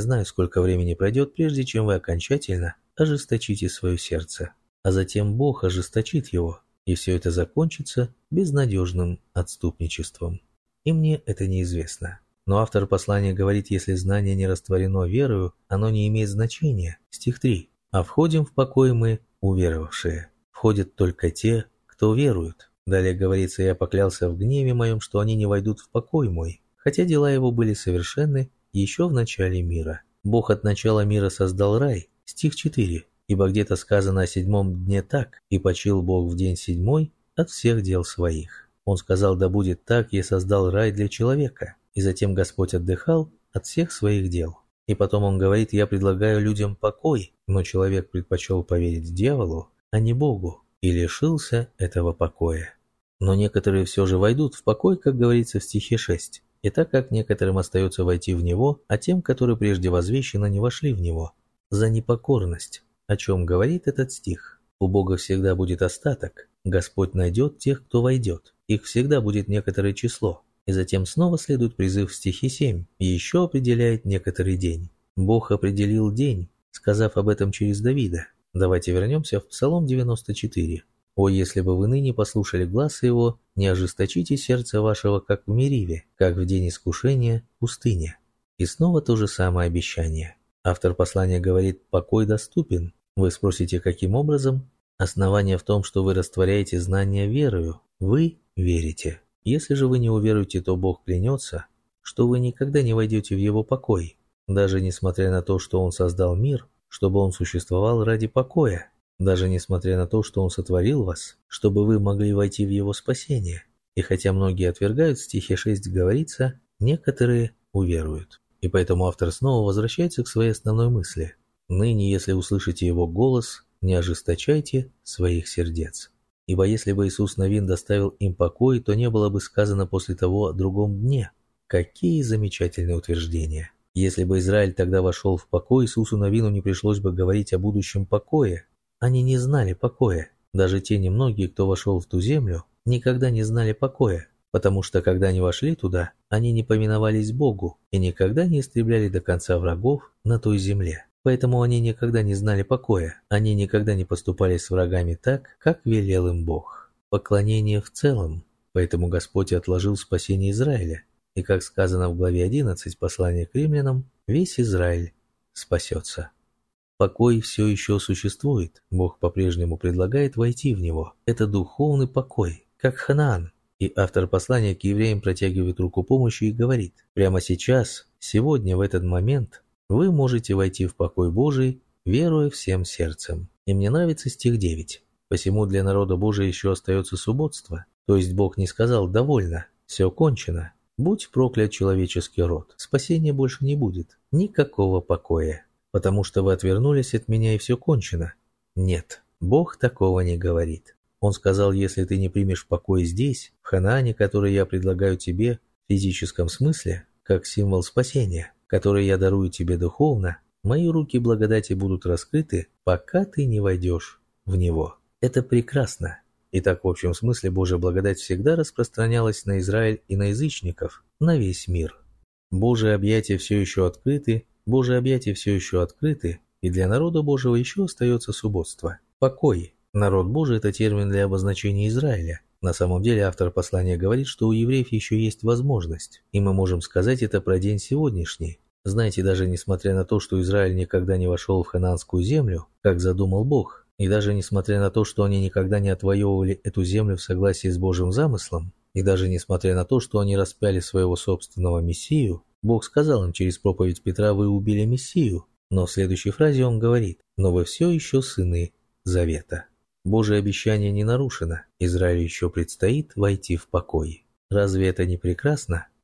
Прежде чем вы окончательно ожесточите свое сердце. А затем Бог ожесточит его, и все это закончится безнадежным отступничеством. И мне это неизвестно. Но автор послания говорит, если знание не растворено верою, оно не имеет значения. Стих 3. А входим в покой мы, уверовавшие. Входят только те, кто верует. Далее говорится, я поклялся в гневе моем, что они не войдут в покой мой, хотя дела его были совершенны еще в начале мира. Бог от начала мира создал рай. Стих 4. Ибо где-то сказано о 7 дне так, и почил Бог в день 7 от всех дел своих. Он сказал, да будет так, я создал рай для человека. И затем Господь отдыхал от всех своих дел. И потом он говорит, я предлагаю людям покой, но человек предпочел поверить дьяволу, а не Богу, и лишился этого покоя. Но некоторые все же войдут в покой, как говорится в стихе 6. И так как некоторым остается войти в него, а тем, которые прежде возвещено, не вошли в него. За непокорность. О чем говорит этот стих? У Бога всегда будет остаток. Господь найдет тех, кто войдет. Их всегда будет некоторое число. И затем снова следует призыв в стихе 7, и еще определяет некоторый день. Бог определил день, сказав об этом через Давида. Давайте вернемся в Псалом 94. «О, если бы вы ныне послушали гласа его, не ожесточите сердце вашего, как в Мериве, как в день искушения в пустыне». И снова то же самое обещание. Автор послания говорит «покой доступен». Вы спросите, каким образом? Основание в том, что вы растворяете знания верою. Вы верите. Если же вы не уверуете, то Бог клянется, что вы никогда не войдете в его покой, даже несмотря на то, что он создал мир, чтобы он существовал ради покоя, даже несмотря на то, что он сотворил вас, чтобы вы могли войти в его спасение. И хотя многие отвергают, в стихе 6 говорится, некоторые уверуют. И поэтому автор снова возвращается к своей основной мысли. «Ныне, если услышите его голос, не ожесточайте своих сердец». Ибо если бы Иисус Навин доставил им покой, то не было бы сказано после того о другом дне. Какие замечательные утверждения! Если бы Израиль тогда вошел в покой, Иисусу Навину не пришлось бы говорить о будущем покое. Они не знали покоя. Даже те немногие, кто вошел в ту землю, никогда не знали покоя, потому что когда они вошли туда, они не повиновались Богу и никогда не истребляли до конца врагов на той земле. Поэтому они никогда не знали покоя, они никогда не поступали с врагами так, как велел им Бог. Поклонение в целом. Поэтому Господь отложил спасение Израиля. И как сказано в главе 11 послания к римлянам, весь Израиль спасется. Покой все еще существует, Бог по-прежнему предлагает войти в него. Это духовный покой, как Ханаан. И автор послания к евреям протягивает руку помощи и говорит, прямо сейчас, сегодня, в этот момент, вы можете войти в покой Божий, веруя всем сердцем. И мне нравится стих 9. Посему для народа Божия еще остается субботство. То есть Бог не сказал «довольно, все кончено». Будь проклят человеческий род, спасения больше не будет, никакого покоя, потому что вы отвернулись от меня и все кончено. Нет, Бог такого не говорит. Он сказал, если ты не примешь покой здесь, в Ханаане, который я предлагаю тебе в физическом смысле, как символ спасения, который я дарую тебе духовно, мои руки благодати будут раскрыты, пока ты не войдешь в него. Это прекрасно. Итак, в общем смысле Божья благодать всегда распространялась на Израиль и на язычников, на весь мир. Божьи объятия все еще открыты, и для народа Божьего еще остается субботство. Покой. Народ Божий – это термин для обозначения Израиля. На самом деле автор послания говорит, что у евреев еще есть возможность, и мы можем сказать это про день сегодняшний. Знаете, даже несмотря на то, что Израиль никогда не вошел в ханаанскую землю, как задумал Бог, и даже несмотря на то, что они никогда не отвоевывали эту землю в согласии с Божьим замыслом, и даже несмотря на то, что они распяли своего собственного Мессию, Бог сказал им через проповедь Петра: «Вы убили Мессию». Но в следующей фразе он говорит: «Но вы все еще сыны завета». Божие обещание не нарушено, Израилю еще предстоит войти в покой. Разве это не прекрасно,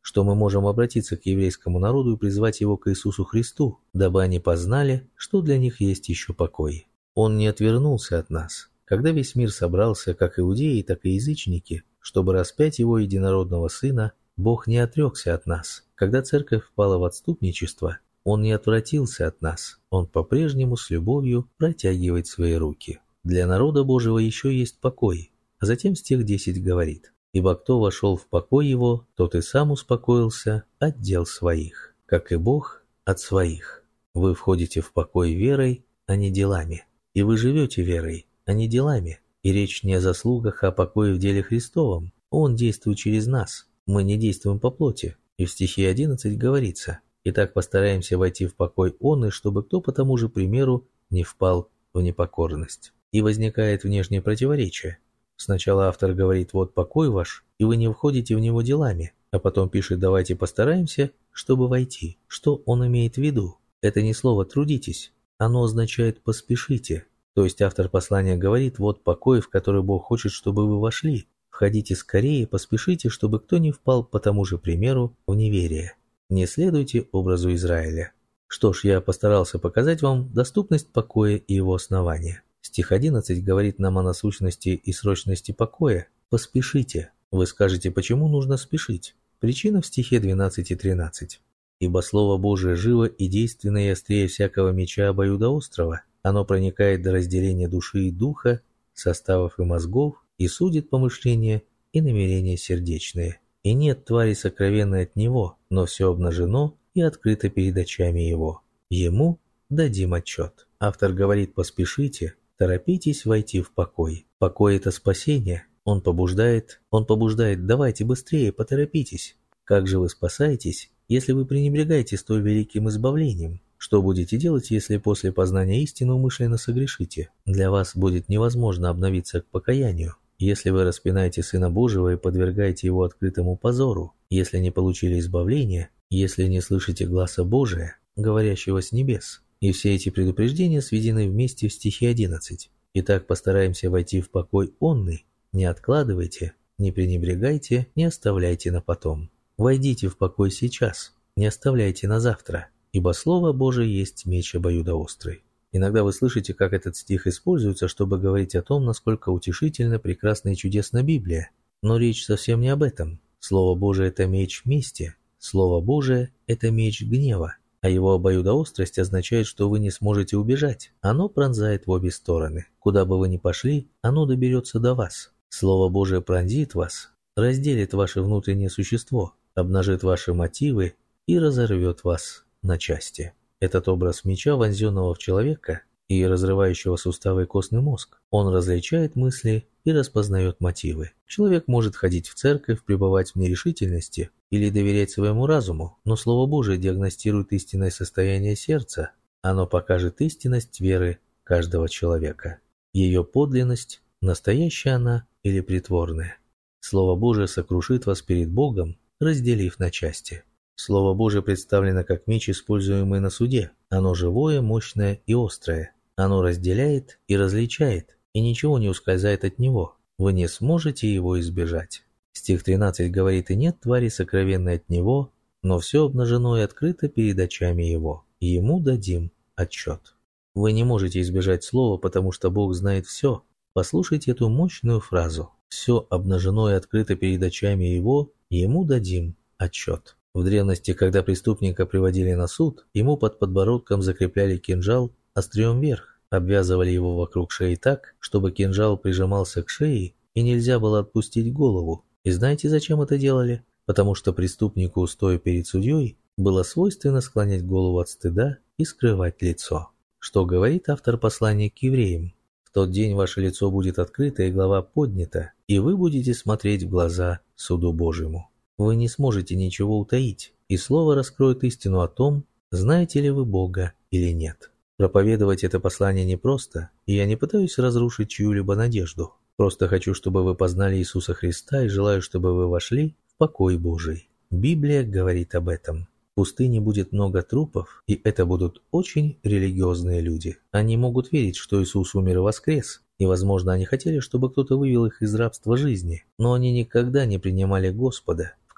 что мы можем обратиться к еврейскому народу и призвать его к Иисусу Христу, дабы они познали, что для них есть еще покой. Он не отвернулся от нас, когда весь мир собрался, как иудеи, так и язычники, чтобы распять его единородного Сына. Бог не отрекся от нас. Когда церковь впала в отступничество, Он не отвратился от нас. Он по-прежнему с любовью протягивает свои руки. Для народа Божьего еще есть покой. А затем стих 10 говорит: «Ибо кто вошел в покой его, тот и сам успокоился от дел своих, как и Бог от своих». Вы входите в покой верой, а не делами. И вы живете верой, а не делами. И речь не о заслугах, а о покое в деле Христовом. Он действует через нас. Мы не действуем по плоти. И в стихе 11 говорится: «Итак, постараемся войти в покой он, и чтобы кто по тому же примеру не впал в непокорность». И возникает внешнее противоречие. Сначала автор говорит: «Вот покой ваш», и вы не входите в него делами, а потом пишет: «Давайте постараемся, чтобы войти». Что он имеет в виду? Это не слово «трудитесь», оно означает «поспешите». То есть автор послания говорит: вот покой, в который Бог хочет, чтобы вы вошли. Входите скорее, поспешите, чтобы кто не впал по тому же примеру в неверие. Не следуйте образу Израиля. Что ж, я постарался показать вам доступность покоя и его основания. Стих 11 говорит нам о насущности и срочности покоя. Поспешите. Вы скажете, почему нужно спешить? Причина в стихе 12 и 13. «Ибо Слово Божие живо и действенно и острее всякого меча обоюдоострого. Оно проникает до разделения души и духа, составов и мозгов, и судит помышления и намерения сердечные. И нет твари сокровенной от него, но все обнажено и открыто перед очами его. Ему дадим отчет». Автор говорит: поспешите, торопитесь войти в покой. Покой – это спасение. Он побуждает, давайте быстрее, поторопитесь. Как же вы спасаетесь, если вы пренебрегаете столь великим избавлением? Что будете делать, если после познания истины умышленно согрешите? Для вас будет невозможно обновиться к покаянию. Если вы распинаете Сына Божьего и подвергаете Его открытому позору, если не получили избавления, если не слышите гласа Божия, говорящего с небес. И все эти предупреждения сведены вместе в стихе 11. Итак, постараемся войти в покой онный. Не откладывайте, не пренебрегайте, не оставляйте на потом. Войдите в покой сейчас, не оставляйте на завтра, ибо Слово Божие есть меч обоюдоострый. Иногда вы слышите, как этот стих используется, чтобы говорить о том, насколько утешительна, прекрасна и чудесна Библия. Но речь совсем не об этом. Слово Божие – это меч мести. Слово Божие – это меч гнева. А его обоюдоострость означает, что вы не сможете убежать. Оно пронзает в обе стороны. Куда бы вы ни пошли, оно доберется до вас. Слово Божие пронзит вас, разделит ваше внутреннее существо, обнажит ваши мотивы и разорвет вас на части. Этот образ меча, вонзенного в человека и разрывающего суставы и костный мозг. Он различает мысли и распознает мотивы. Человек может ходить в церковь, пребывать в нерешительности или доверять своему разуму, но Слово Божие диагностирует истинное состояние сердца. Оно покажет истинность веры каждого человека. Ее подлинность, настоящая она или притворная. Слово Божие сокрушит вас перед Богом, разделив на части. Слово Божие представлено как меч, используемый на суде. Оно живое, мощное и острое. Оно разделяет и различает, и ничего не ускользает от него. Вы не сможете его избежать. Стих 13 говорит: «И нет твари сокровенной от него, но все обнажено и открыто перед очами его, и ему дадим отчет». Вы не можете избежать слова, потому что Бог знает все. Послушайте эту мощную фразу: «Все обнажено и открыто перед очами его, и ему дадим отчет». В древности, когда преступника приводили на суд, ему под подбородком закрепляли кинжал острием вверх, обвязывали его вокруг шеи так, чтобы кинжал прижимался к шее и нельзя было отпустить голову. И знаете, зачем это делали? Потому что преступнику, стоя перед судьей, было свойственно склонять голову от стыда и скрывать лицо. Что говорит автор послания к евреям? В тот день ваше лицо будет открыто и голова поднята, и вы будете смотреть в глаза суду Божьему. Вы не сможете ничего утаить, и Слово раскроет истину о том, знаете ли вы Бога или нет. Проповедовать это послание непросто, и я не пытаюсь разрушить чью-либо надежду. Просто хочу, чтобы вы познали Иисуса Христа, и желаю, чтобы вы вошли в покой Божий. Библия говорит об этом. В пустыне будет много трупов, и это будут очень религиозные люди. Они могут верить, что Иисус умер и воскрес, и, возможно, они хотели, чтобы кто-то вывел их из рабства жизни, но они никогда не принимали Господа, в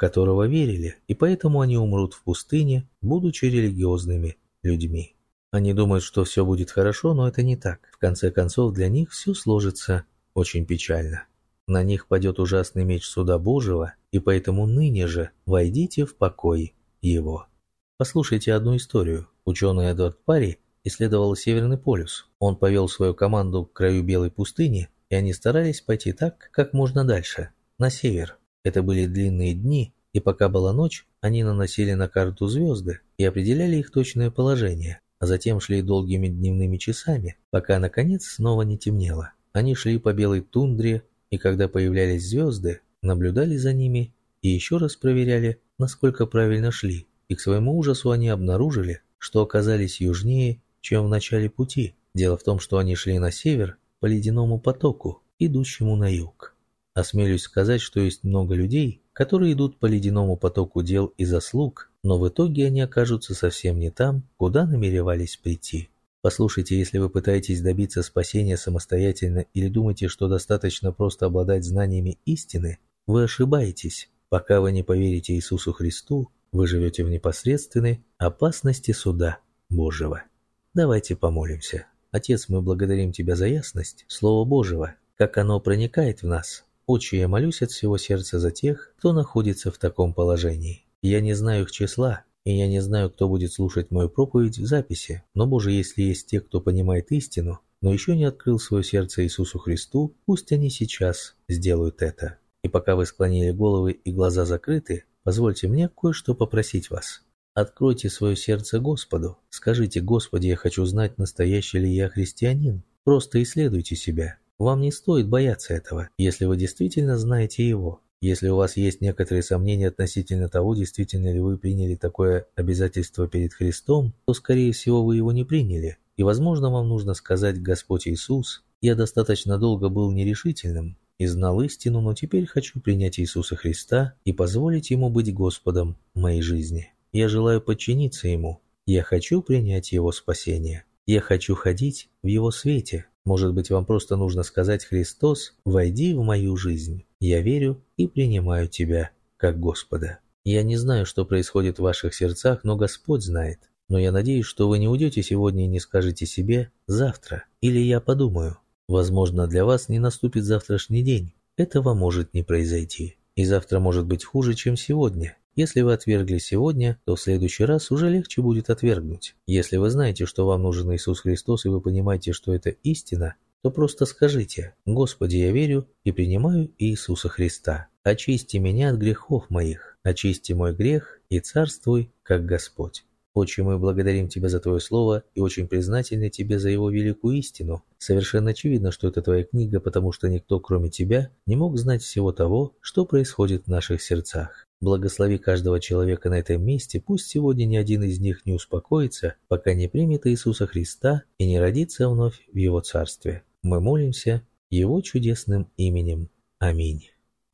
которого верили, и поэтому они умрут в пустыне, будучи религиозными людьми. Они думают, что все будет хорошо, но это не так. В конце концов, для них все сложится очень печально. На них падет ужасный меч суда Божьего, и поэтому ныне же войдите в покой его. Послушайте одну историю. Ученый Эдвард Парри исследовал Северный полюс. Он повел свою команду к краю Белой пустыни, и они старались пойти так, как можно дальше, на север. Это были длинные дни, и пока была ночь, они наносили на карту звезды и определяли их точное положение, а затем шли долгими дневными часами, пока наконец снова не темнело. Они шли по белой тундре, и когда появлялись звезды, наблюдали за ними и еще раз проверяли, насколько правильно шли, и к своему ужасу они обнаружили, что оказались южнее, чем в начале пути. Дело в том, что они шли на север по ледяному потоку, идущему на юг. Осмелюсь сказать, что есть много людей, которые идут по ледяному потоку дел и заслуг, но в итоге они окажутся совсем не там, куда намеревались прийти. Послушайте, если вы пытаетесь добиться спасения самостоятельно или думаете, что достаточно просто обладать знаниями истины, вы ошибаетесь. Пока вы не поверите Иисусу Христу, вы живете в непосредственной опасности суда Божьего. Давайте помолимся. Отец, мы благодарим Тебя за ясность Слова Божьего, как оно проникает в нас. Отче, я молюсь от всего сердца за тех, кто находится в таком положении. Я не знаю их числа, и я не знаю, кто будет слушать мою проповедь в записи, но, Боже, если есть те, кто понимает истину, но еще не открыл свое сердце Иисусу Христу, пусть они сейчас сделают это. И пока вы склонили головы и глаза закрыты, позвольте мне кое-что попросить вас. Откройте свое сердце Господу. Скажите: Господи, я хочу знать, настоящий ли я христианин. Просто исследуйте себя. Вам не стоит бояться этого, если вы действительно знаете Его. Если у вас есть некоторые сомнения относительно того, действительно ли вы приняли такое обязательство перед Христом, то, скорее всего, вы его не приняли. И, возможно, вам нужно сказать: Господь Иисус, я достаточно долго был нерешительным и знал истину, но теперь хочу принять Иисуса Христа и позволить Ему быть Господом моей жизни. Я желаю подчиниться Ему. Я хочу принять Его спасение. Я хочу ходить в Его свете. Может быть, вам просто нужно сказать: Христос, войди в мою жизнь. Я верю и принимаю Тебя как Господа. Я не знаю, что происходит в ваших сердцах, но Господь знает. Но я надеюсь, что вы не уйдете сегодня и не скажете себе: завтра, или я подумаю. Возможно, для вас не наступит завтрашний день. Этого может не произойти. И завтра может быть хуже, чем сегодня. Если вы отвергли сегодня, то в следующий раз уже легче будет отвергнуть. Если вы знаете, что вам нужен Иисус Христос, и вы понимаете, что это истина, то просто скажите: Господи, я верю и принимаю Иисуса Христа. Очисти меня от грехов моих, очисти мой грех и царствуй, как Господь. Отче, мы благодарим Тебя за Твое Слово и очень признательны Тебе за его великую истину. Совершенно очевидно, что это Твоя книга, потому что никто, кроме Тебя, не мог знать всего того, что происходит в наших сердцах. Благослови каждого человека на этом месте, пусть сегодня ни один из них не успокоится, пока не примет Иисуса Христа и не родится вновь в Его Царстве. Мы молимся Его чудесным именем. Аминь.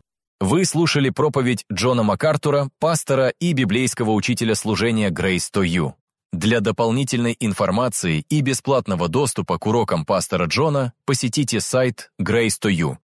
Вы слушали проповедь Джона МакАртура, пастора и библейского учителя служения Grace to You. Для дополнительной информации и бесплатного доступа к урокам пастора Джона посетите сайт Grace to You,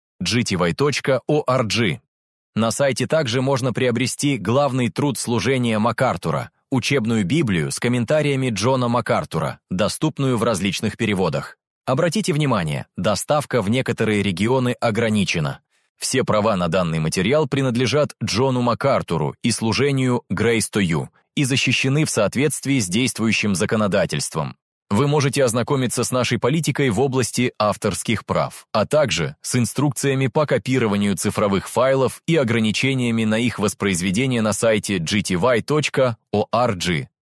gty.org. На сайте также можно приобрести главный труд служения МакАртура, учебную Библию с комментариями Джона МакАртура, доступную в различных переводах. Обратите внимание, доставка в некоторые регионы ограничена. Все права на данный материал принадлежат Джону МакАртуру и служению Grace to You и защищены в соответствии с действующим законодательством. Вы можете ознакомиться с нашей политикой в области авторских прав, а также с инструкциями по копированию цифровых файлов и ограничениями на их воспроизведение на сайте gty.org.